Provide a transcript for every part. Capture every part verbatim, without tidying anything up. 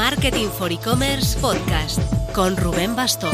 Marketing for E-Commerce Podcast con Rubén Bastón.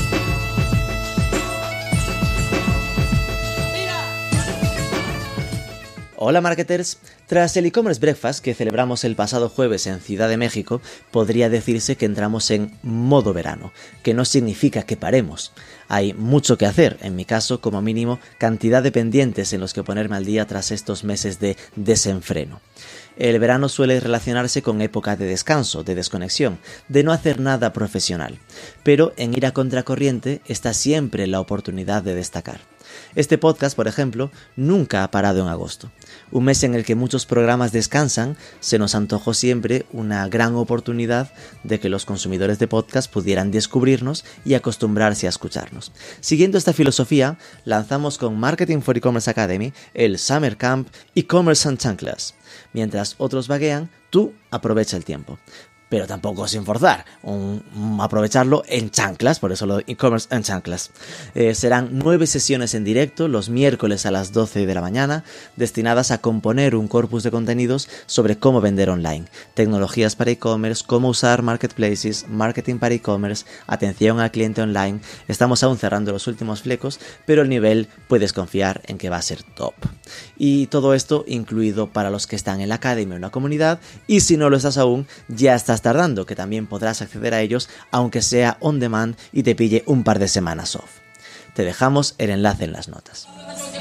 Hola marketers, tras el e-commerce breakfast que celebramos el pasado jueves en Ciudad de México, podría decirse que entramos en modo verano, que no significa que paremos. Hay mucho que hacer, en mi caso, como mínimo, cantidad de pendientes en los que ponerme al día tras estos meses de desenfreno. El verano suele relacionarse con época de descanso, de desconexión, de no hacer nada profesional, pero en ir a contracorriente está siempre la oportunidad de destacar. Este podcast, por ejemplo, nunca ha parado en agosto. Un mes en el que muchos programas descansan, se nos antojó siempre una gran oportunidad de que los consumidores de podcast pudieran descubrirnos y acostumbrarse a escucharnos. Siguiendo esta filosofía, lanzamos con Marketing for E-Commerce Academy el Summer Camp E-Commerce and Chanclas. Mientras otros vaguean, tú aprovecha el tiempo. Pero tampoco sin forzar, un, un, aprovecharlo en chanclas, por eso lo e-commerce en chanclas. Eh, serán nueve sesiones en directo los miércoles a las doce de la mañana, destinadas a componer un corpus de contenidos sobre cómo vender online, tecnologías para e-commerce, cómo usar marketplaces, marketing para e-commerce, atención al cliente online. Estamos aún cerrando los últimos flecos, pero el nivel puedes confiar en que va a ser top. Y todo esto incluido para los que están en la academia o en la comunidad, y si no lo estás aún, ya estás tardando, que también podrás acceder a ellos aunque sea on demand y te pille un par de semanas off. Te dejamos el enlace en las notas.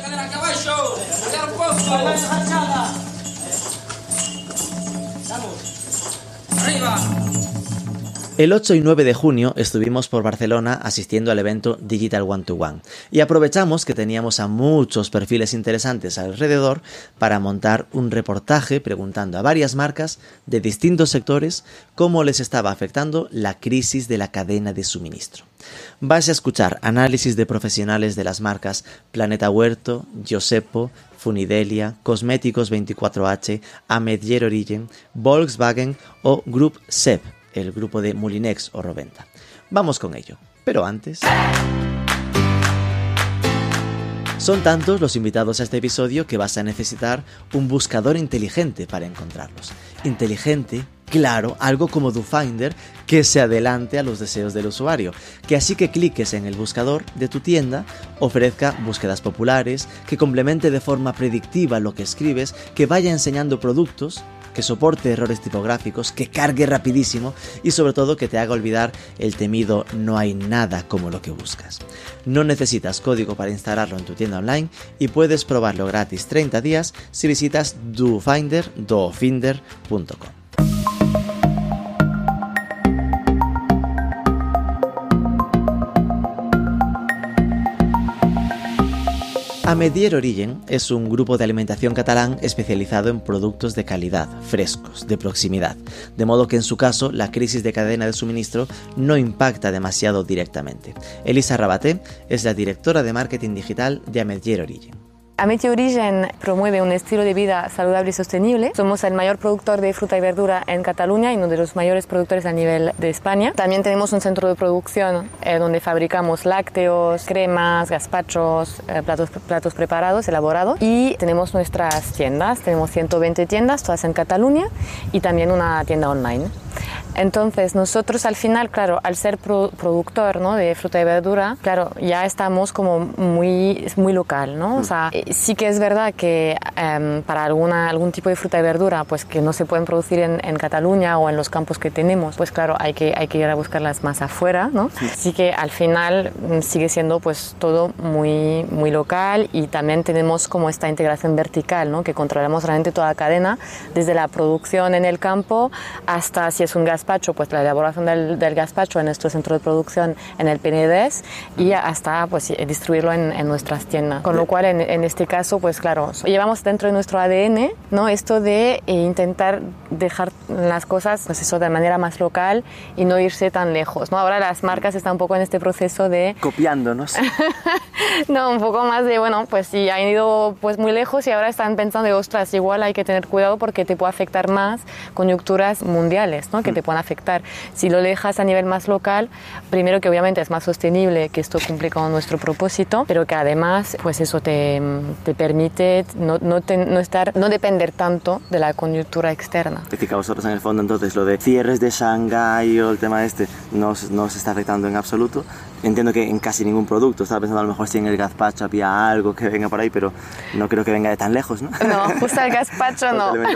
El ocho y nueve de junio estuvimos por Barcelona asistiendo al evento Digital One to One y aprovechamos que teníamos a muchos perfiles interesantes alrededor para montar un reportaje preguntando a varias marcas de distintos sectores cómo les estaba afectando la crisis de la cadena de suministro. Vas a escuchar análisis de profesionales de las marcas Planeta Huerto, Yosepo, Funidelia, Cosméticos veinticuatro hache, Amedier Origen, Volkswagen o Group S E P, el grupo de Moulinex o Roventa. Vamos con ello, pero antes... Son tantos los invitados a este episodio que vas a necesitar un buscador inteligente para encontrarlos. Inteligente, claro, algo como DoFinder que se adelante a los deseos del usuario, que así que cliques en el buscador de tu tienda ofrezca búsquedas populares, que complemente de forma predictiva lo que escribes, que vaya enseñando productos, que soporte errores tipográficos, que cargue rapidísimo y sobre todo que te haga olvidar el temido no hay nada como lo que buscas. No necesitas código para instalarlo en tu tienda online y puedes probarlo gratis treinta días si visitas dofinder punto com. Amedier Origen es un grupo de alimentación catalán especializado en productos de calidad, frescos, de proximidad, de modo que en su caso la crisis de cadena de suministro no impacta demasiado directamente. Elisa Rabaté es la directora de marketing digital de Amedier Origen. Amedier Origen promueve un estilo de vida saludable y sostenible. Somos el mayor productor de fruta y verdura en Cataluña y uno de los mayores productores a nivel de España. También tenemos un centro de producción eh, donde fabricamos lácteos, cremas, gazpachos, eh, platos, platos preparados, elaborados. Y tenemos nuestras tiendas, tenemos ciento veinte tiendas, todas en Cataluña, y también una tienda online. Entonces nosotros al final, claro, al ser pro productor, ¿no?, de fruta y verdura, claro, ya estamos como muy, muy local, ¿no? O sea, sí que es verdad que um, para alguna, algún tipo de fruta y verdura, pues que no se pueden producir en, en Cataluña o en los campos que tenemos, pues claro, hay que, hay que ir a buscarlas más afuera, ¿no? Sí. Así que al final sigue siendo pues todo muy, muy local y también tenemos como esta integración vertical, ¿no?, que controlamos realmente toda la cadena, desde la producción en el campo hasta si es un gazpacho, pues la elaboración del, del gazpacho en nuestro centro de producción en el Penedès y hasta pues distribuirlo en, en nuestras tiendas. Con lo cual en, en este caso, pues claro, llevamos dentro de nuestro A D N, ¿no?, esto de eh, intentar dejar las cosas pues eso de manera más local y no irse tan lejos, ¿no? Ahora las marcas están un poco en este proceso de copiándonos. No, un poco más de, bueno, pues sí, han ido pues muy lejos y ahora están pensando de, ostras, igual hay que tener cuidado porque te puede afectar más coyunturas mundiales, ¿no?, que te pueden van a afectar. Si lo dejas a nivel más local, primero que obviamente es más sostenible, que esto cumple con nuestro propósito, pero que además pues eso te, te permite no, no, te, no, estar, no depender tanto de la coyuntura externa. Es decir, que a vosotros en el fondo entonces lo de cierres de Shanghái o el tema este no, no os está afectando en absoluto. Entiendo que en casi ningún producto, estaba pensando a lo mejor si en el gazpacho había algo que venga por ahí, pero no creo que venga de tan lejos, ¿no? No, justo el gazpacho no, ¿no?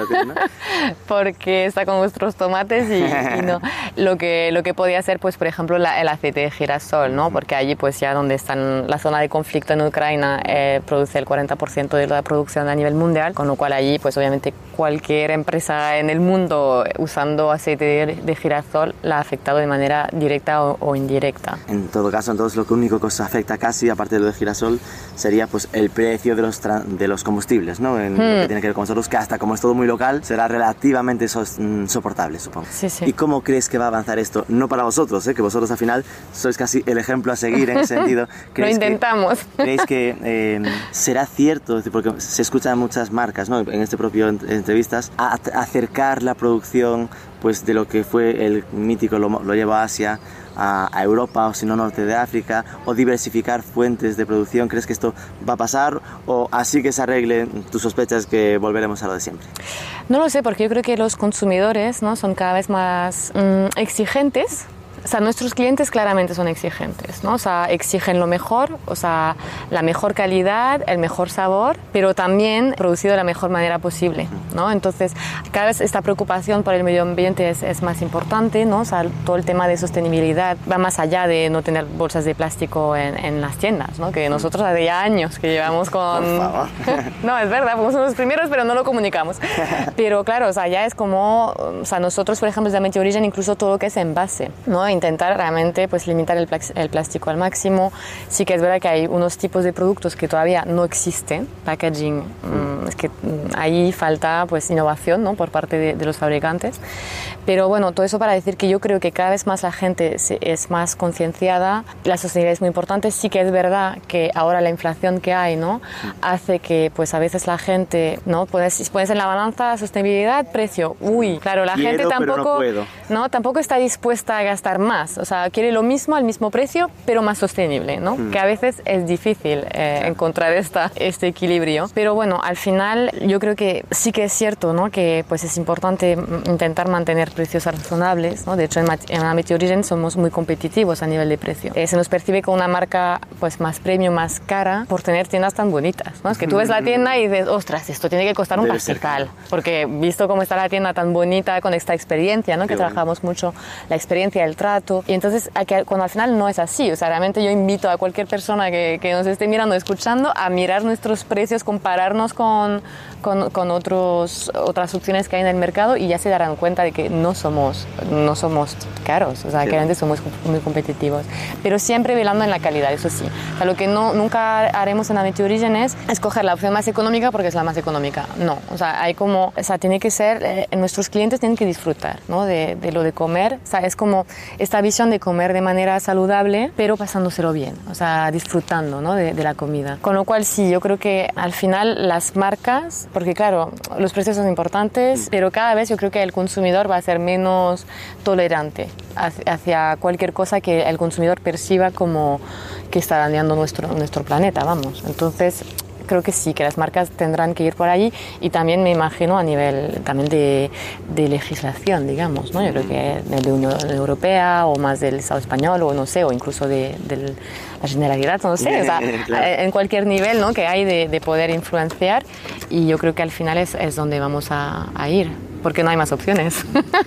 Porque está con vuestros tomates y, y no. Lo que, lo que podía ser, pues por ejemplo, la, el aceite de girasol, ¿no? Porque allí pues ya donde está la zona de conflicto en Ucrania eh, produce el cuarenta por ciento de la producción a nivel mundial, con lo cual allí pues obviamente cualquier empresa en el mundo usando aceite de, de girasol la ha afectado de manera directa o, o indirecta. En todo caso, entonces lo único que os afecta casi, aparte de lo de girasol, sería pues el precio de los, de los combustibles, ¿no? En hmm. lo que tiene que ver con nosotros, que hasta como es todo muy local, será relativamente so soportable, supongo. Sí, sí. ¿Y cómo crees que va a avanzar esto? No para vosotros, ¿eh? Que vosotros al final sois casi el ejemplo a seguir en ese sentido. Lo intentamos. Que, ¿Creéis que eh, será cierto, porque se escuchan muchas marcas, ¿no? En este propio entrevistas, a, a acercar la producción pues de lo que fue el mítico, lo, lo lleva a Asia, a, a Europa o si no norte de África, o diversificar fuentes de producción? ¿Crees que esto va a pasar o así que se arregle tus sospechas que volveremos a lo de siempre? No lo sé, porque yo creo que los consumidores, ¿no? son cada vez más mmm, exigentes. O sea, nuestros clientes claramente son exigentes, ¿no? O sea, exigen lo mejor, o sea, la mejor calidad, el mejor sabor, pero también producido de la mejor manera posible, ¿no? Entonces, cada vez esta preocupación por el medio ambiente es, es más importante, ¿no? O sea, todo el tema de sostenibilidad va más allá de no tener bolsas de plástico en, en las tiendas, ¿no? Que nosotros hace ya años que llevamos con... Por favor. No, es verdad, fuimos los primeros, pero no lo comunicamos. Pero claro, o sea, ya es como... O sea, nosotros, por ejemplo, desde Métier Origen, incluso todo lo que es envase, ¿no? Intentar realmente pues limitar el, el plástico al máximo. Sí que es verdad que hay unos tipos de productos que todavía no existen, packaging, mmm, es que mmm, ahí falta pues innovación, ¿no? por parte de, de los fabricantes. Pero bueno, todo eso para decir que yo creo que cada vez más la gente se, es más concienciada, la sostenibilidad es muy importante. Sí que es verdad que ahora la inflación que hay, ¿no? hace que pues a veces la gente, ¿no? Pones, pones en la balanza sostenibilidad, precio, uy, claro, la Quiero, gente tampoco, no puedo. ¿no? tampoco está dispuesta a gastar más. O sea, quiere lo mismo al mismo precio, pero más sostenible, ¿no? Mm. Que a veces es difícil eh, claro. encontrar esta, este equilibrio. Pero bueno, al final yo creo que sí que es cierto, ¿no? Que pues es importante intentar mantener precios razonables, ¿no? De hecho, en, en Métier Origen somos muy competitivos a nivel de precio. Eh, se nos percibe como una marca pues más premium, más cara, por tener tiendas tan bonitas, ¿no? Es que tú ves la tienda y dices, ostras, esto tiene que costar un Debe pastizal. Porque visto cómo está la tienda tan bonita, con esta experiencia, ¿no? Que bueno. trabajamos mucho la experiencia, el trato. Y entonces, cuando al final no es así, o sea, realmente yo invito a cualquier persona que, que nos esté mirando, escuchando, a mirar nuestros precios, compararnos con, con, con otros, otras opciones que hay en el mercado y ya se darán cuenta de que no somos, no somos caros, o sea, sí. que realmente somos muy competitivos. Pero siempre velando en la calidad, eso sí. O sea, lo que no, nunca haremos en la Métier Origen es escoger la opción más económica porque es la más económica. No, o sea, hay como, o sea, tiene que ser, eh, nuestros clientes tienen que disfrutar, ¿no? de, de lo de comer. O sea, es como esta visión de comer de manera saludable, pero pasándoselo bien, o sea, disfrutando, ¿no? de, de la comida. Con lo cual, sí, yo creo que al final las marcas, porque claro, los precios son importantes, pero cada vez yo creo que el consumidor va a ser menos tolerante hacia, hacia cualquier cosa que el consumidor perciba como que está dañando nuestro, nuestro planeta, vamos. Entonces, creo que sí, que las marcas tendrán que ir por allí y también me imagino a nivel también de, de legislación, digamos, ¿no? Yo creo que de la Unión Europea o más del Estado español o no sé, o incluso de, de la Generalidad, no sé, o sea, claro. en cualquier nivel, ¿no? que hay de, de poder influenciar y yo creo que al final es, es donde vamos a, a ir, porque no hay más opciones.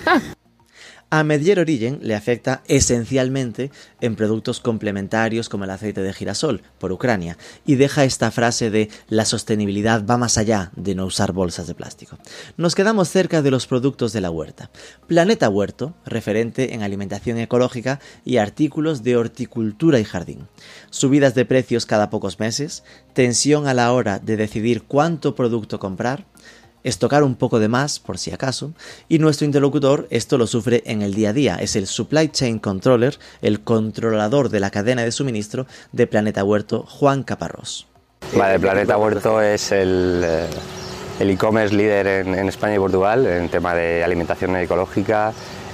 A Métier Origen le afecta esencialmente en productos complementarios como el aceite de girasol por Ucrania y deja esta frase de la sostenibilidad va más allá de no usar bolsas de plástico. Nos quedamos cerca de los productos de la huerta. Planeta Huerto, referente en alimentación ecológica y artículos de horticultura y jardín. Subidas de precios cada pocos meses, tensión a la hora de decidir cuánto producto comprar, estocar un poco de más, por si acaso, y nuestro interlocutor esto lo sufre en el día a día. Es el Supply Chain Controller, el controlador de la cadena de suministro de Planeta Huerto, Juan Caparrós. Vale, Planeta Huerto es el, el e-commerce líder en, en España y Portugal en tema de alimentación ecológica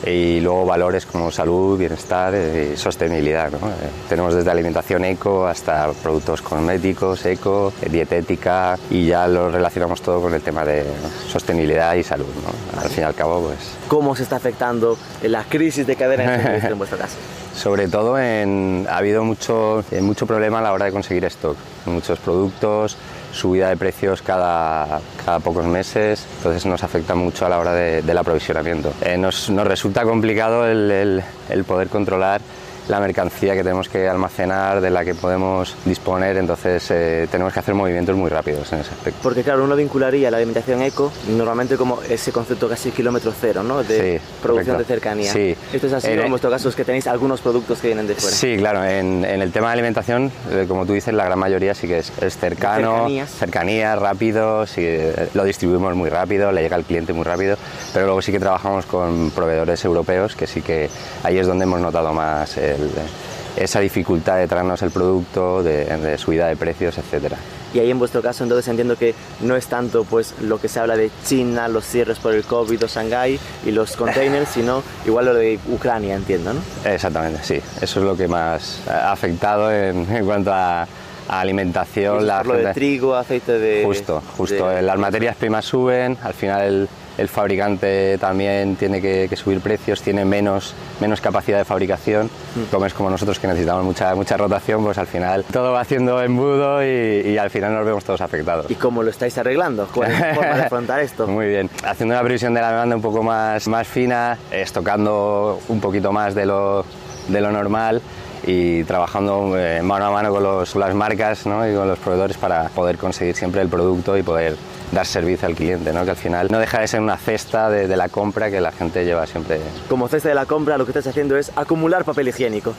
y luego valores como salud, bienestar y sostenibilidad, ¿no? Eh, tenemos desde alimentación eco hasta productos cosméticos, eco, dietética y ya lo relacionamos todo con el tema de ¿no? sostenibilidad y salud, ¿no? Al fin y al cabo, pues... ¿Cómo se está afectando la crisis de cadena de suministro en vuestro caso? Sobre todo en, ha habido mucho, mucho problema a la hora de conseguir stock, muchos productos, subida de precios cada, cada pocos meses, entonces nos afecta mucho a la hora de, del aprovisionamiento. Eh, nos, nos resulta complicado el, el, el poder controlar la mercancía que tenemos que almacenar, de la que podemos disponer, entonces eh, tenemos que hacer movimientos muy rápidos en ese aspecto. Porque claro, uno vincularía la alimentación eco normalmente como ese concepto casi kilómetro cero, ¿no? De sí, producción correcto. de cercanía. Sí. ¿Esto es así eh, o en vuestro caso es que tenéis algunos productos que vienen de fuera? Sí, claro, en, en el tema de alimentación, eh, como tú dices, la gran mayoría sí que es, es cercano, cercanía, rápido, sí, lo distribuimos muy rápido, le llega al cliente muy rápido, pero luego sí que trabajamos con proveedores europeos, que sí que ahí es donde hemos notado más el, esa dificultad de traernos el producto, de, de subida de precios, etcétera. Y ahí en vuestro caso entonces entiendo que no es tanto pues lo que se habla de China, los cierres por el COVID o Shanghái y los containers, sino igual lo de Ucrania, entiendo, ¿no? Exactamente, sí. Eso es lo que más ha afectado en, en cuanto a, a alimentación. La lo gente... de trigo, aceite de... Justo, justo. De... Las materias primas suben, al final el, el fabricante también tiene que, que subir precios, tiene menos, menos capacidad de fabricación. Mm. Como es como nosotros que necesitamos mucha, mucha rotación, pues al final todo va haciendo embudo y, y al final nos vemos todos afectados. ¿Y cómo lo estáis arreglando? ¿Cuál es la forma de afrontar esto? Muy bien, haciendo una previsión de la demanda un poco más, más fina, estocando un poquito más de lo, de lo normal y trabajando eh, mano a mano con, los, con las marcas, ¿no? Y con los proveedores para poder conseguir siempre el producto y poder dar servicio al cliente, ¿no? Que al final no deja de ser una cesta de, de la compra que la gente lleva siempre. Como cesta de la compra, lo que estás haciendo es acumular papel higiénico.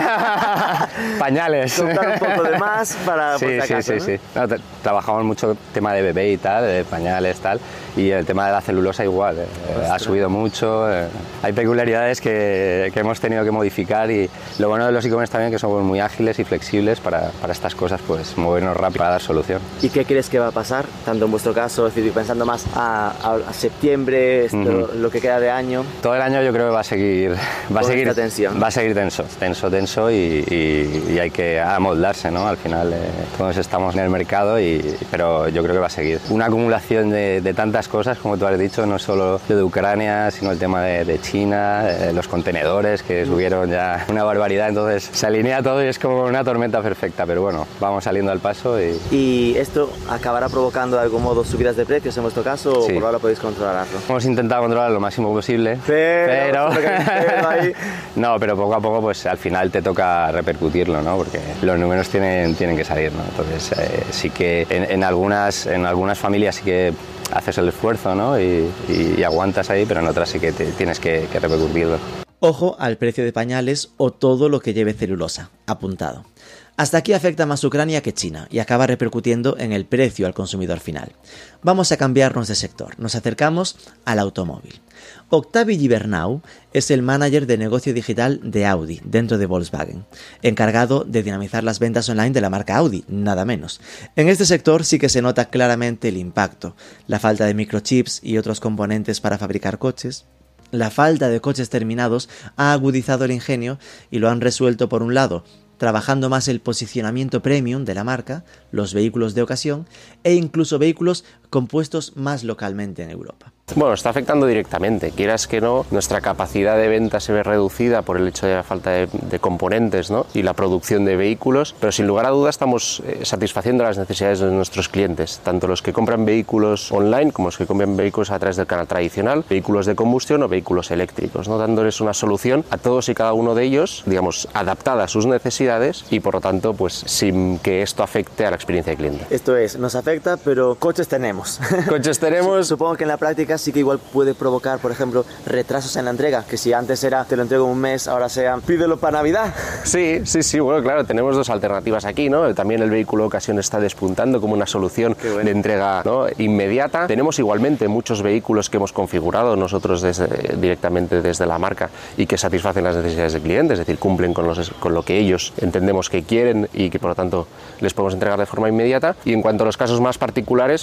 Pañales. Comprar un poco de más para... Sí, por si sí, acaso, sí, ¿no? sí. No, trabajamos mucho tema de bebé y tal, de pañales tal, y el tema de la celulosa igual, eh, ha subido mucho. Eh. Hay peculiaridades que, que hemos tenido que modificar y lo bueno de los e-commerce también que somos muy ágiles y flexibles para, para estas cosas, pues movernos rápido para dar solución. ¿Y qué crees que va a pasar, tanto en vuestro caso, es decir, pensando más a, a, a septiembre, esto, uh-huh. lo que queda de año? Todo el año yo creo que va a seguir, va a seguir, esta tensión. Va a seguir tenso, tenso, tenso y, y, y hay que amoldarse, ¿no? Al final eh, todos estamos en el mercado, y, pero yo creo que va a seguir. Una acumulación de, de tantas cosas, como tú has dicho, no solo lo de Ucrania, sino el tema de, de China, eh, los contenedores que subieron ya una barbaridad, entonces se alinea todo y es como una tormenta perfecta, pero bueno, vamos saliendo al paso. Y, ¿Y esto acabará provocando de algún modo subidas de precios en vuestro caso sí. o por ahora podéis controlarlo? Hemos intentado controlar lo máximo posible, pero... pero... ahí. No, pero poco a poco pues al final te toca repercutirlo, ¿no? Porque los números tienen, tienen que salir, ¿no? Entonces eh, sí que en, en, algunas, en algunas familias sí que haces el esfuerzo, ¿no? Y, y, y aguantas ahí, pero en otras sí que te, tienes que, que repercutirlo. Ojo al precio de pañales o todo lo que lleve celulosa, apuntado. Hasta aquí afecta más Ucrania que China y acaba repercutiendo en el precio al consumidor final. Vamos a cambiarnos de sector, nos acercamos al automóvil. Octavi Gibernau es el manager de negocio digital de Audi dentro de Volkswagen, encargado de dinamizar las ventas online de la marca Audi, nada menos. En este sector sí que se nota claramente el impacto, la falta de microchips y otros componentes para fabricar coches. La falta de coches terminados ha agudizado el ingenio y lo han resuelto por un lado, trabajando más el posicionamiento premium de la marca, los vehículos de ocasión e incluso vehículos compuestos más localmente en Europa. Bueno, está afectando directamente, quieras que no, nuestra capacidad de venta se ve reducida por el hecho de la falta de, de componentes, ¿no? Y la producción de vehículos, pero sin lugar a dudas estamos eh, satisfaciendo las necesidades de nuestros clientes, tanto los que compran vehículos online como los que compran vehículos a través del canal tradicional, vehículos de combustión o vehículos eléctricos, ¿no? Dándoles una solución a todos y cada uno de ellos, digamos, adaptada a sus necesidades y por lo tanto, pues sin que esto afecte a la experiencia del cliente. Esto es, nos afecta, pero coches tenemos. Coches tenemos. Supongo que en la práctica sí que igual puede provocar, por ejemplo, retrasos en la entrega, que si antes era te lo entrego en un mes, ahora sea pídelo para Navidad. Sí, sí, sí, bueno, claro, tenemos dos alternativas aquí, ¿no? También el vehículo de ocasión está despuntando como una solución bueno. de entrega, ¿no? inmediata. Tenemos igualmente muchos vehículos que hemos configurado nosotros desde, directamente desde la marca y que satisfacen las necesidades del cliente, es decir, cumplen con, los, con lo que ellos entendemos que quieren y que por lo tanto les podemos entregar de forma inmediata. Y en cuanto a los casos más particulares, pues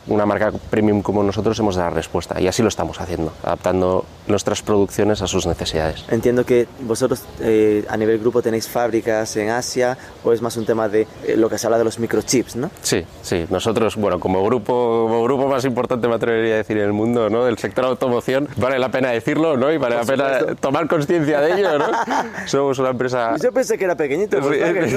una marca premium como nosotros hemos de dar respuesta, y así lo estamos haciendo, adaptando nuestras producciones a sus necesidades. Entiendo que vosotros eh, a nivel grupo tenéis fábricas en Asia, o es más un tema de eh, lo que se habla de los microchips, ¿no? Sí, sí, nosotros, bueno, como grupo, como grupo más importante, me atrevería a decir, en el mundo, ¿no?, del sector automoción, vale la pena decirlo, ¿no?, y vale Por la supuesto. pena tomar conciencia de ello, ¿no? Somos una empresa... Yo pensé que era pequeñito, sí. que...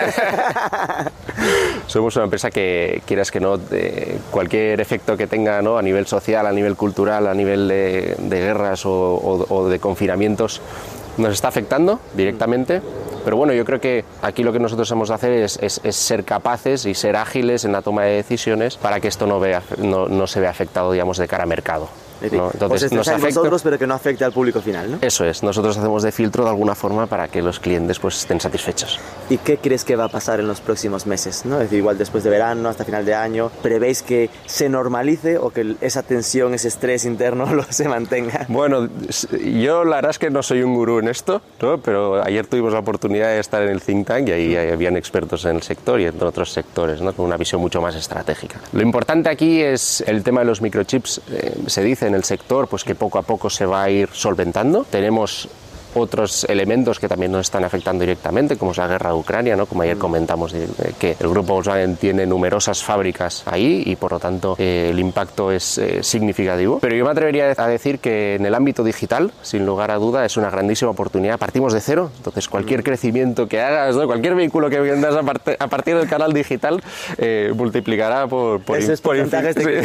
Somos una empresa que, quieras que no, de cualquier efecto que tenga, ¿no?, a nivel social, a nivel cultural, a nivel de, de guerras o, o, o de confinamientos, nos está afectando directamente. Pero bueno, yo creo que aquí lo que nosotros hemos de hacer es, es, es ser capaces y ser ágiles en la toma de decisiones para que esto no, vea, no, no se vea afectado, digamos, de cara a mercado, ¿no? Entonces, nos afecta vosotros, pero que no afecte al público final, ¿no? Eso es, nosotros hacemos de filtro de alguna forma para que los clientes pues estén satisfechos. ¿Y qué crees que va a pasar en los próximos meses, ¿no? Es decir, igual después de verano, hasta final de año, ¿prevéis que se normalice o que esa tensión, ese estrés interno lo se mantenga? Bueno, yo la verdad es que no soy un gurú en esto, ¿no?, pero ayer tuvimos la oportunidad de estar en el think tank y ahí habían expertos en el sector y en otros sectores, ¿no?, con una visión mucho más estratégica. Lo importante aquí es el tema de los microchips. Eh, se dice en el sector pues que poco a poco se va a ir solventando. Tenemos otros elementos que también nos están afectando directamente, como es la guerra de Ucrania, ¿no?, como ayer comentamos, de, de que el grupo Volkswagen tiene numerosas fábricas ahí y por lo tanto eh, el impacto es eh, significativo. Pero yo me atrevería a decir que en el ámbito digital, sin lugar a duda, es una grandísima oportunidad. Partimos de cero, entonces cualquier crecimiento que hagas, ¿no?, cualquier vehículo que vendas a, part a partir del canal digital eh, multiplicará por, por, Ese es por porcentajes de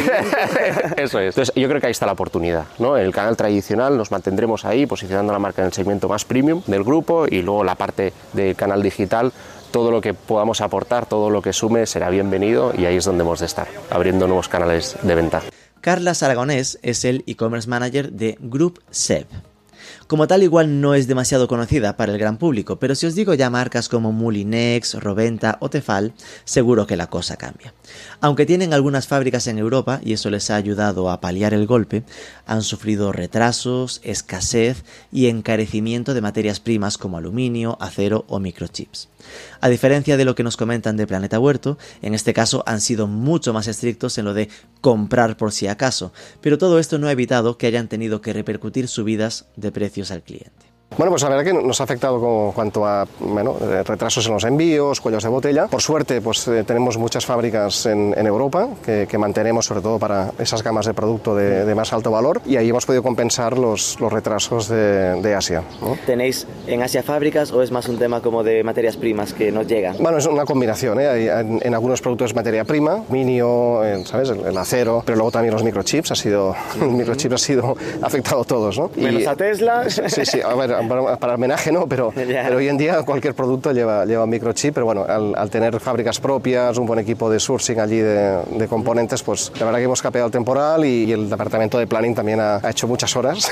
Eso es. Entonces yo creo que ahí está la oportunidad, ¿no? En el canal tradicional nos mantendremos ahí, posicionando la marca en el segmento más premium del grupo, y luego la parte del canal digital, todo lo que podamos aportar, todo lo que sume será bienvenido, y ahí es donde hemos de estar, abriendo nuevos canales de venta. Carlas Aragonés es el e-commerce manager de Group S E B. Como tal, igual no es demasiado conocida para el gran público, pero si os digo ya marcas como Moulinex, Roventa o Tefal, seguro que la cosa cambia. Aunque tienen algunas fábricas en Europa y eso les ha ayudado a paliar el golpe, han sufrido retrasos, escasez y encarecimiento de materias primas como aluminio, acero o microchips. A diferencia de lo que nos comentan de Planeta Huerto, en este caso han sido mucho más estrictos en lo de comprar por si acaso, pero todo esto no ha evitado que hayan tenido que repercutir subidas de precios al cliente. Bueno, pues la verdad que nos ha afectado con cuanto a bueno, retrasos en los envíos, cuellos de botella. Por suerte, pues eh, tenemos muchas fábricas en, en Europa que, que mantenemos sobre todo para esas gamas de producto de, de más alto valor, y ahí hemos podido compensar los, los retrasos de, de Asia, ¿no? ¿Tenéis en Asia fábricas o es más un tema como de materias primas que nos llegan? Bueno, es una combinación, ¿eh? Hay, en, en algunos productos es materia prima, aluminio, eh, ¿sabes? El, el acero, pero luego también los microchips. Ha sido, el microchip ha sido afectado a todos, ¿no? Menos y, a Tesla. Sí, sí, a ver, para, para homenaje no, pero, yeah. pero hoy en día cualquier producto lleva, lleva un microchip, pero bueno, al, al tener fábricas propias, un buen equipo de sourcing allí de, de componentes, pues la verdad que hemos capeado el temporal, y, y el departamento de planning también ha, ha hecho muchas horas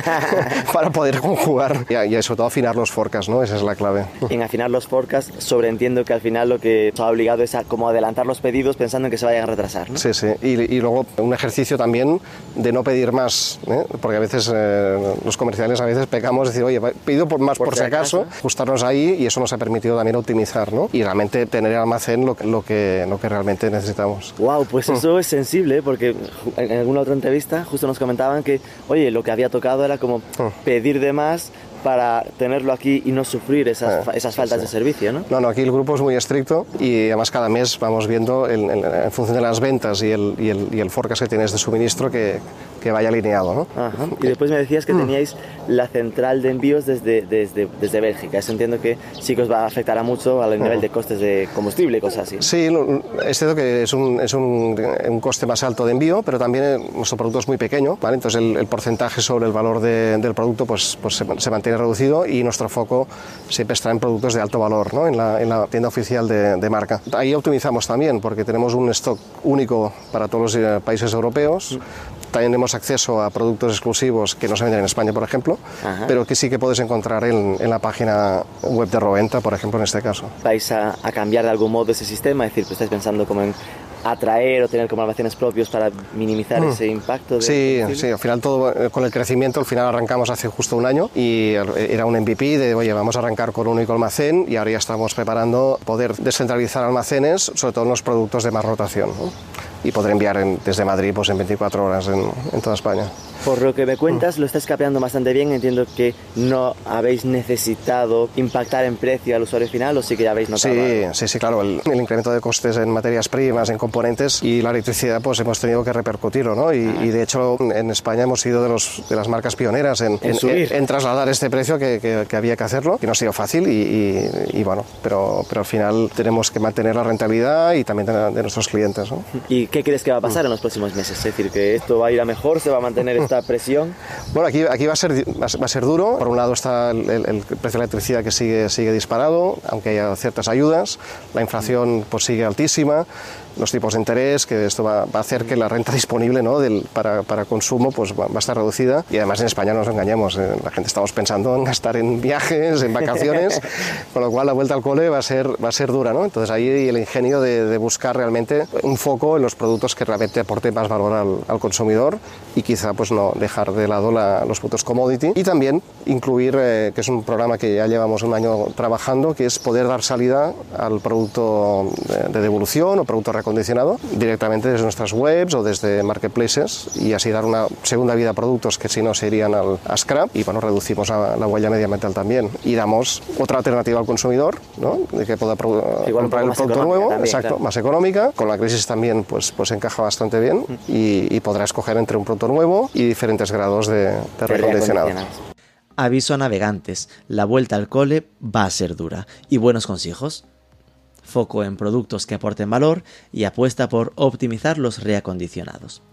para poder conjugar y, y sobre todo afinar los forecasts, ¿no? Esa es la clave. En afinar los forecasts, sobreentiendo que al final lo que os ha obligado es a como adelantar los pedidos pensando en que se vayan a retrasar, ¿no? Sí, sí, y, y luego un ejercicio también de no pedir más, ¿eh? Porque a veces eh, los comerciales a veces pecamos de decir, oye, pido por más por, por si acaso, ajustarnos ahí, y eso nos ha permitido también optimizar, ¿no? Y realmente tener en almacén lo, lo, que, lo que realmente necesitamos. Wow, pues eso es sensible, porque en alguna otra entrevista justo nos comentaban que, oye, lo que había tocado era como pedir de más para tenerlo aquí y no sufrir esas, eh, esas faltas sí. de servicio, ¿no? No, no, aquí el grupo es muy estricto, y además cada mes vamos viendo el, el, en función de las ventas y el, y el, y el forecast que tienes de suministro que, que vaya alineado, ¿no? Ajá. Y después me decías que teníais la central de envíos desde, desde, desde Bélgica. Eso entiendo que sí que os va a afectar a mucho al nivel de costes de combustible y cosas así. Sí, es cierto que es un, es un, un coste más alto de envío, pero también nuestro producto es muy pequeño, ¿vale? Entonces el, el porcentaje sobre el valor de, del producto pues, pues se, se mantiene reducido, y nuestro foco siempre está en productos de alto valor, ¿no? en, la, en la tienda oficial de, de marca. Ahí optimizamos también, porque tenemos un stock único para todos los eh, países europeos. También tenemos acceso a productos exclusivos que no se venden en España, por ejemplo, Ajá. pero que sí que puedes encontrar en, en la página web de Roventa, por ejemplo, en este caso. ¿Vais a, a cambiar de algún modo ese sistema? Es decir, pues estáis pensando como en atraer o tener como almacenes propios para minimizar mm. ese impacto. De sí, sí, al final todo con el crecimiento, al final arrancamos hace justo un año y era un M V P de, oye, vamos a arrancar con un único almacén, y ahora ya estamos preparando poder descentralizar almacenes, sobre todo en los productos de más rotación, ¿no? y poder enviar en, desde Madrid pues, en veinticuatro horas en, en toda España. Por lo que me cuentas, lo estás capeando bastante bien. Entiendo que no habéis necesitado impactar en precio al usuario final, o sí que ya habéis notado. Sí, sí, sí, claro. El, el incremento de costes en materias primas, en componentes y la electricidad, pues hemos tenido que repercutirlo, ¿no? Y, y de hecho, en España hemos sido de, los, de las marcas pioneras en, en, en, en trasladar este precio que, que, que había que hacerlo, que no ha sido fácil y, y, y bueno, pero, pero al final tenemos que mantener la rentabilidad y también de, de nuestros clientes, ¿no? ¿Y qué crees que va a pasar en los próximos meses? Es decir, que esto va a ir a mejor, se va a mantener esta presión. Bueno, aquí, aquí va, a ser, va a ser duro. Por un lado está el, el, el precio de la electricidad que sigue, sigue disparado, aunque haya ciertas ayudas. La inflación pues, sigue altísima. Los tipos de interés, que esto va, va a hacer que la renta disponible, ¿no? Del, para, para consumo pues va, va a estar reducida, y además en España no nos engañemos, eh, la gente estamos pensando en gastar en viajes, en vacaciones, con lo cual la vuelta al cole va a ser, va a ser dura, ¿no? Entonces ahí el ingenio de, de buscar realmente un foco en los productos que realmente aporten más valor al, al consumidor y quizá pues no dejar de lado la, los productos commodity, y también incluir, eh, que es un programa que ya llevamos un año trabajando, que es poder dar salida al producto de, de devolución o producto acondicionado directamente desde nuestras webs o desde marketplaces, y así dar una segunda vida a productos que si no se irían al a scrap, y bueno, reducimos a, la huella medioambiental también, y damos otra alternativa al consumidor, ¿no? De que pueda pro, comprar el producto nuevo, también, exacto, claro. Más económica. Con la crisis también pues, pues encaja bastante bien, mm. y, y podrá escoger entre un producto nuevo y diferentes grados de, de recondicionado. Aviso a navegantes, la vuelta al cole va a ser dura. ¿Y buenos consejos? Foco en productos que aporten valor y apuesta por optimizar los reacondicionados.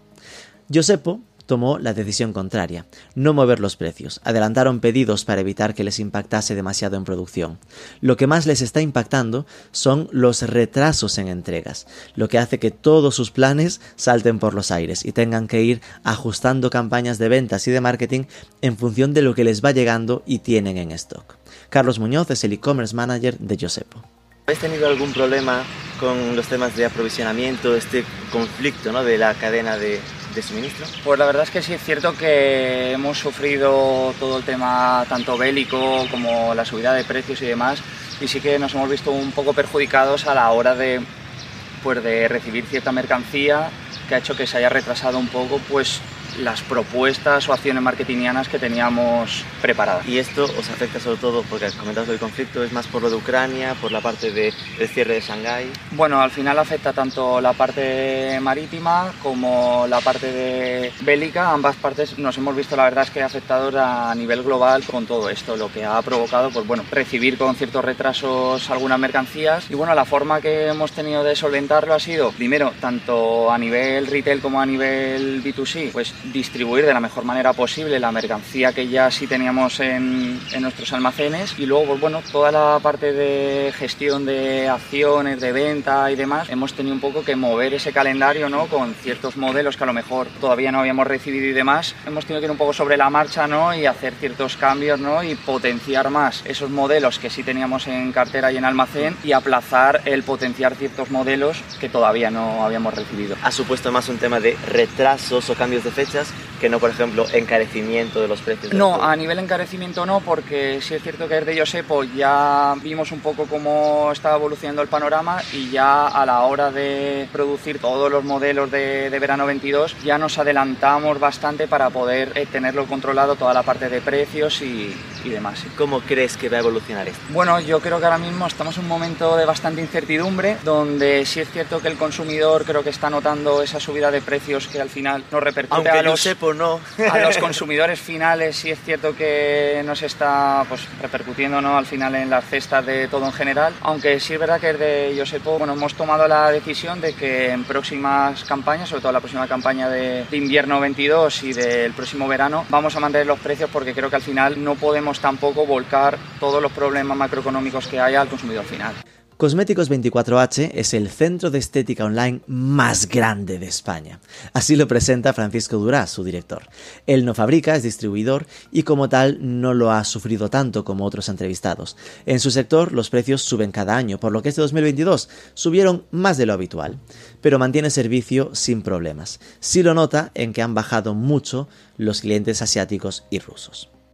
Josepo tomó la decisión contraria, no mover los precios. Adelantaron pedidos para evitar que les impactase demasiado en producción. Lo que más les está impactando son los retrasos en entregas, lo que hace que todos sus planes salten por los aires y tengan que ir ajustando campañas de ventas y de marketing en función de lo que les va llegando y tienen en stock. Carlos Muñoz es el e-commerce manager de Josepo. ¿Habéis tenido algún problema con los temas de aprovisionamiento, este conflicto, ¿no? de la cadena de, de suministro? Pues la verdad es que sí es cierto que hemos sufrido todo el tema tanto bélico como la subida de precios y demás, y sí que nos hemos visto un poco perjudicados a la hora de, pues, de recibir cierta mercancía, que ha hecho que se haya retrasado un poco pues las propuestas o acciones marketingianas que teníamos preparadas. ¿Y esto os afecta sobre todo, porque comentas el conflicto, es más por lo de Ucrania, por la parte del de cierre de Shanghái? Bueno, al final afecta tanto la parte marítima como la parte de bélica. Ambas partes nos hemos visto, la verdad es que afectados a nivel global con todo esto, lo que ha provocado pues bueno, recibir con ciertos retrasos algunas mercancías. Y bueno, la forma que hemos tenido de solventarlo ha sido, primero, tanto a nivel retail como a nivel B dos C, pues distribuir de la mejor manera posible la mercancía que ya sí teníamos en, en nuestros almacenes, y luego pues bueno, toda la parte de gestión de acciones, de venta y demás, hemos tenido un poco que mover ese calendario, ¿no? Con ciertos modelos que a lo mejor todavía no habíamos recibido y demás, hemos tenido que ir un poco sobre la marcha, ¿no? Y hacer ciertos cambios, ¿no? Y potenciar más esos modelos que sí teníamos en cartera y en almacén, y aplazar el potenciar ciertos modelos que todavía no habíamos recibido. ¿Ha supuesto más un tema de retrasos o cambios de fecha que no, por ejemplo, encarecimiento de los precios? No, a nivel encarecimiento no, porque sí es cierto que desde Josepo ya vimos un poco cómo estaba evolucionando el panorama, y ya a la hora de producir todos los modelos de, de verano veintidós ya nos adelantamos bastante para poder eh, tenerlo controlado, toda la parte de precios y, y demás. ¿Cómo crees que va a evolucionar esto? Bueno, yo creo que ahora mismo estamos en un momento de bastante incertidumbre, donde sí es cierto que el consumidor creo que está notando esa subida de precios que al final nos repercute. Aunque a los, Josepo no. a los consumidores finales. Sí es cierto que nos está pues, repercutiendo, ¿no? Al final en las cestas de todo en general, aunque sí es verdad que desde Josepo bueno, hemos tomado la decisión de que en próximas campañas, sobre todo la próxima campaña de, de invierno veintidós y del próximo verano, vamos a mantener los precios, porque creo que al final no podemos tampoco volcar todos los problemas macroeconómicos que haya al consumidor final. Cosméticos veinticuatro hache es el centro de estética online más grande de España. Así lo presenta Francisco Durá, su director. Él no fabrica, es distribuidor y como tal no lo ha sufrido tanto como otros entrevistados. En su sector los precios suben cada año, por lo que este dos mil veintidós subieron más de lo habitual. Pero mantiene servicio sin problemas. Sí lo nota en que han bajado mucho los clientes asiáticos y rusos.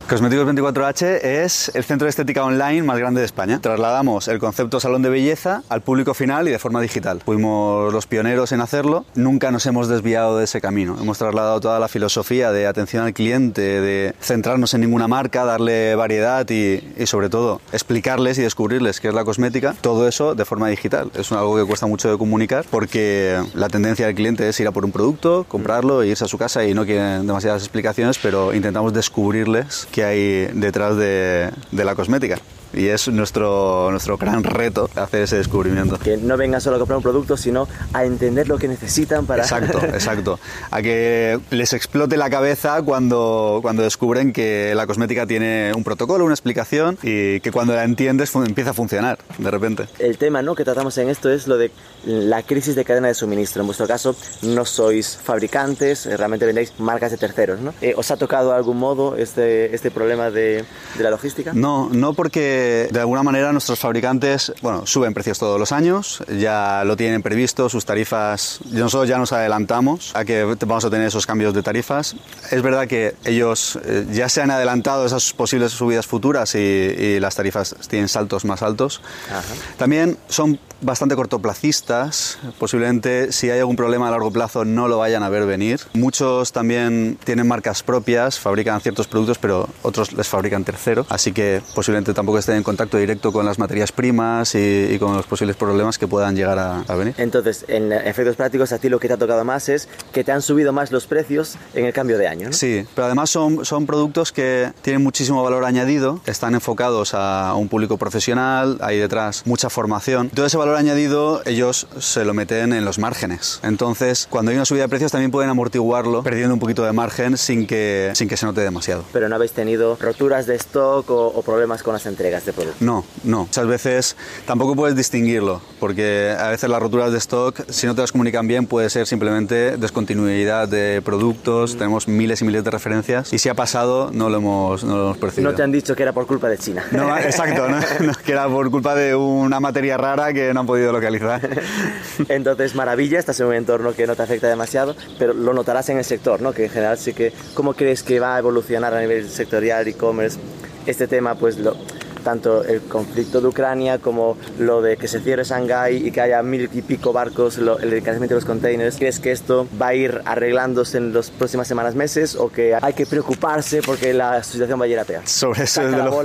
Cosméticos veinticuatro hache es el centro de estética online más grande de España. Trasladamos el concepto salón de belleza al público final y de forma digital. Fuimos los pioneros en hacerlo, nunca nos hemos desviado de ese camino. Hemos trasladado toda la filosofía de atención al cliente, de centrarnos en ninguna marca, darle variedad y, y sobre todo explicarles y descubrirles qué es la cosmética, todo eso de forma digital. Es algo que cuesta mucho de comunicar porque la tendencia del cliente es ir a por un producto, comprarlo e irse a su casa y no quieren demasiadas explicaciones, pero intentamos descubrirles qué hay detrás de, de la cosmética. Y es nuestro, nuestro gran reto hacer ese descubrimiento. Que no vengan solo a comprar un producto, sino a entender lo que necesitan para... Exacto, exacto. A que les explote la cabeza cuando, cuando descubren que la cosmética tiene un protocolo, una explicación y que cuando la entiendes empieza a funcionar de repente. El tema, ¿no?, que tratamos en esto es lo de la crisis de cadena de suministro. En vuestro caso no sois fabricantes, realmente vendéis marcas de terceros, ¿no? Eh, ¿Os ha tocado de algún modo este, este problema de, de la logística? No, no porque de alguna manera nuestros fabricantes, bueno, suben precios todos los años, ya lo tienen previsto, sus tarifas, nosotros ya nos adelantamos a que vamos a tener esos cambios de tarifas. Es verdad que ellos eh, ya se han adelantado a esas posibles subidas futuras y, y las tarifas tienen saltos más altos. Ajá. También son bastante cortoplacistas, posiblemente si hay algún problema a largo plazo no lo vayan a ver venir. Muchos también tienen marcas propias, fabrican ciertos productos, pero otros les fabrican terceros, así que posiblemente tampoco estén en contacto directo con las materias primas y, y con los posibles problemas que puedan llegar a, a venir. Entonces, en efectos prácticos, a ti lo que te ha tocado más es que te han subido más los precios en el cambio de año, ¿no? Sí, pero además son, son productos que tienen muchísimo valor añadido, están enfocados a un público profesional, hay detrás mucha formación. Todo ese valor añadido ellos se lo meten en los márgenes. Entonces, cuando hay una subida de precios también pueden amortiguarlo perdiendo un poquito de margen sin que, sin que se note demasiado. Pero no habéis tenido roturas de stock o, o problemas con las entregas de productos. No, no. Muchas veces tampoco puedes distinguirlo, porque a veces las roturas de stock, si no te las comunican bien, puede ser simplemente descontinuidad de productos. Mm. Tenemos miles y miles de referencias y si ha pasado, no lo hemos, no lo hemos percibido. No te han dicho que era por culpa de China. No, exacto, no, no, que era por culpa de una materia rara que no han podido localizar. Entonces, maravilla, estás en un entorno que no te afecta demasiado, pero lo notarás en el sector, ¿no? Que en general sí que... ¿Cómo crees que va a evolucionar a nivel sectorial, e-commerce, este tema? Pues lo... tanto el conflicto de Ucrania como lo de que se cierre Shanghái y que haya mil y pico barcos, lo, el encarecimiento de los containers. ¿Crees que esto va a ir arreglándose en las próximas semanas, meses, o que hay que preocuparse porque la situación va a ir a peor? Sobre eso desde lo...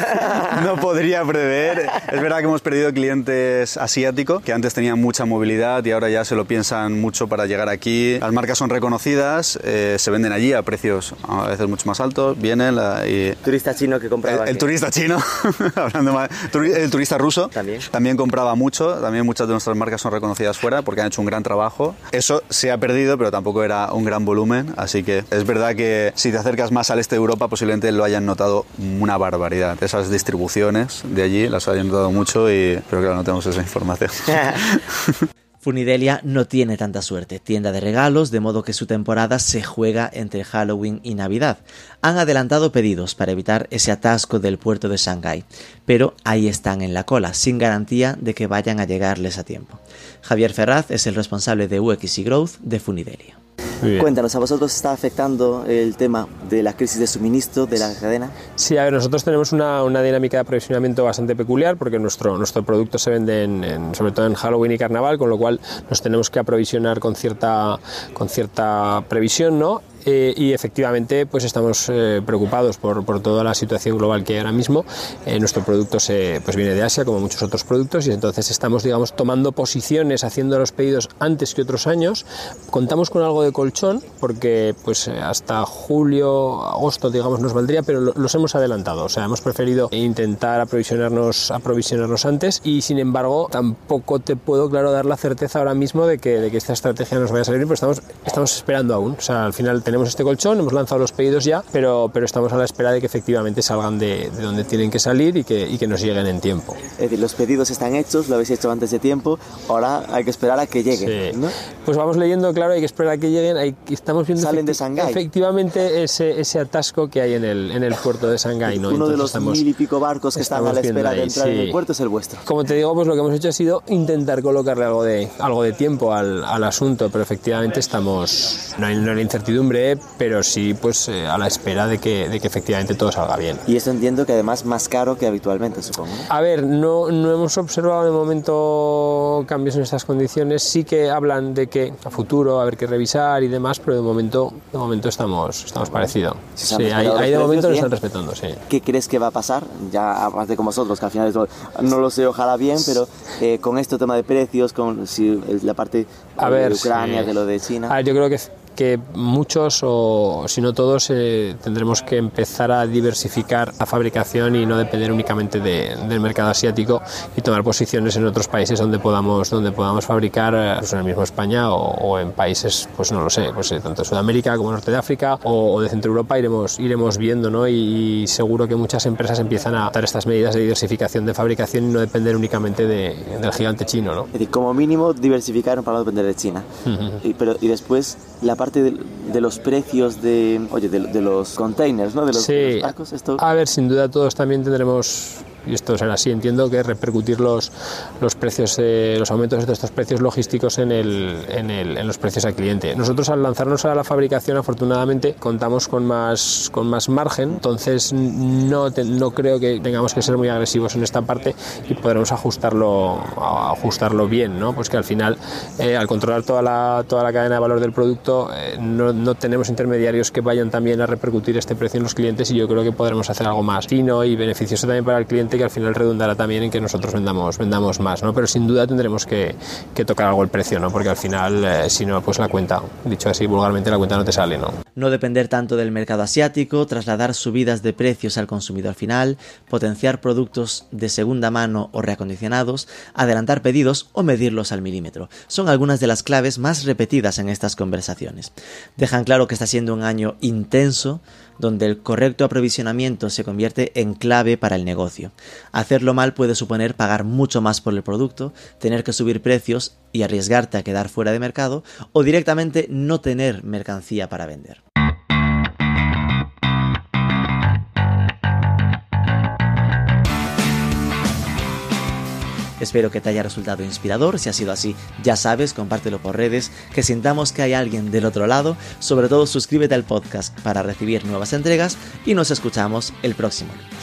no podría prever. Es verdad que hemos perdido clientes asiáticos que antes tenían mucha movilidad y ahora ya se lo piensan mucho para llegar aquí. Las marcas son reconocidas, eh, se venden allí a precios a veces mucho más altos, vienen la, y... Turista chino que compraba El, el turista chino... Hablando mal, el turista ruso ¿También? también compraba mucho, también muchas de nuestras marcas son reconocidas fuera porque han hecho un gran trabajo. Eso se ha perdido, pero tampoco era un gran volumen, así que es verdad que si te acercas más al este de Europa posiblemente lo hayan notado una barbaridad. Esas distribuciones de allí las hayan notado mucho, y, pero claro, no tenemos esa información. Funidelia no tiene tanta suerte, tienda de regalos, de modo que su temporada se juega entre Halloween y Navidad. Han adelantado pedidos para evitar ese atasco del puerto de Shanghái, pero ahí están en la cola, sin garantía de que vayan a llegarles a tiempo. Javier Ferraz es el responsable de U X y Growth de Funidelia. Cuéntanos, ¿a vosotros está afectando el tema de la crisis de suministro de la cadena? Sí, a ver, nosotros tenemos una, una dinámica de aprovisionamiento bastante peculiar porque nuestro, nuestro producto se vende en, en, sobre todo en Halloween y Carnaval, con lo cual nos tenemos que aprovisionar con cierta, con cierta previsión, ¿no? Eh, y efectivamente pues estamos eh, preocupados por, por toda la situación global que hay ahora mismo. Eh, nuestro producto se, pues viene de Asia, como muchos otros productos, y entonces estamos, digamos, tomando posiciones, haciendo los pedidos antes que otros años. Contamos con algo de colchón porque pues hasta julio, agosto, digamos, nos valdría, pero lo, los hemos adelantado. O sea, hemos preferido intentar aprovisionarnos, aprovisionarnos antes, y sin embargo tampoco te puedo, claro, dar la certeza ahora mismo de que, de que esta estrategia nos vaya a salir, pero estamos, estamos esperando aún. O sea, al final tenemos este colchón, hemos lanzado los pedidos ya, pero, pero estamos a la espera de que efectivamente salgan de, de donde tienen que salir y que, y que nos lleguen en tiempo. Es decir, los pedidos están hechos, lo habéis hecho antes de tiempo, ahora hay que esperar a que lleguen, sí, ¿no? Pues vamos leyendo, claro, hay que esperar a que lleguen, hay, estamos viendo Salen efecti- de Shanghái. efectivamente ese, ese atasco que hay en el, en el puerto de Shanghái, ¿no? Uno Entonces de los estamos, mil y pico barcos que están a la espera ahí, de entrar, sí, en el puerto es el vuestro. Como te digo, pues lo que hemos hecho ha sido intentar colocarle algo de, algo de tiempo al, al asunto, pero efectivamente estamos, no hay, no hay la incertidumbre eh, pero sí pues eh, a la espera de que, de que efectivamente todo salga bien. Y esto entiendo que además más caro que habitualmente, supongo, ¿no? A ver, no, no hemos observado de momento cambios en estas condiciones. Sí que hablan de que a futuro va a haber que revisar y demás, pero de momento, de momento estamos, estamos parecidos. Sí, sí, ahí, ahí de momento lo están respetando, sí. ¿Qué crees que va a pasar? Ya aparte con vosotros, que al final esto, no lo sé, ojalá bien, pero eh, con este tema de precios, con si, la parte a de ver, Ucrania, sí. de lo de China. A ver, yo creo que que muchos, o si no todos, eh, tendremos que empezar a diversificar la fabricación y no depender únicamente de, del mercado asiático y tomar posiciones en otros países donde podamos donde podamos fabricar, eh, pues en el mismo España o, o en países, pues no lo sé, pues eh, tanto Sudamérica como Norte de África o, o de Centro Europa iremos iremos viendo, ¿no? Y, y seguro que muchas empresas empiezan a adoptar estas medidas de diversificación de fabricación y no depender únicamente de, del gigante chino, ¿no? Es decir, como mínimo diversificar para no depender de China. Uh-huh. y, pero, y después la parte de, de los precios de, oye, de, de los containers, ¿no? De los, sí. de los barcos, esto... A ver, sin duda todos también tendremos, y esto será así, entiendo que repercutir los, los precios, eh, los aumentos de estos precios logísticos en, el, en, el, en los precios al cliente. Nosotros al lanzarnos a la fabricación afortunadamente contamos con más, con más margen, entonces no, te, no creo que tengamos que ser muy agresivos en esta parte y podremos ajustarlo, ajustarlo bien, ¿no? Pues que al final eh, al controlar toda la, toda la cadena de valor del producto eh, no, no tenemos intermediarios que vayan también a repercutir este precio en los clientes y yo creo que podremos hacer algo más fino y beneficioso también para el cliente que al final redundará también en que nosotros vendamos, vendamos más, ¿no? Pero sin duda tendremos que, que tocar algo el precio, ¿no? Porque al final, eh, si no, pues la cuenta, dicho así vulgarmente, la cuenta no te sale, ¿no? No depender tanto del mercado asiático, trasladar subidas de precios al consumidor final, potenciar productos de segunda mano o reacondicionados, adelantar pedidos o medirlos al milímetro. Son algunas de las claves más repetidas en estas conversaciones. Dejan claro que está siendo un año intenso, donde el correcto aprovisionamiento se convierte en clave para el negocio. Hacerlo mal puede suponer pagar mucho más por el producto, tener que subir precios y arriesgarte a quedar fuera de mercado, o directamente no tener mercancía para vender. Espero que te haya resultado inspirador. Si ha sido así, ya sabes, compártelo por redes, que sintamos que hay alguien del otro lado. Sobre todo, suscríbete al podcast para recibir nuevas entregas y nos escuchamos el próximo lunes.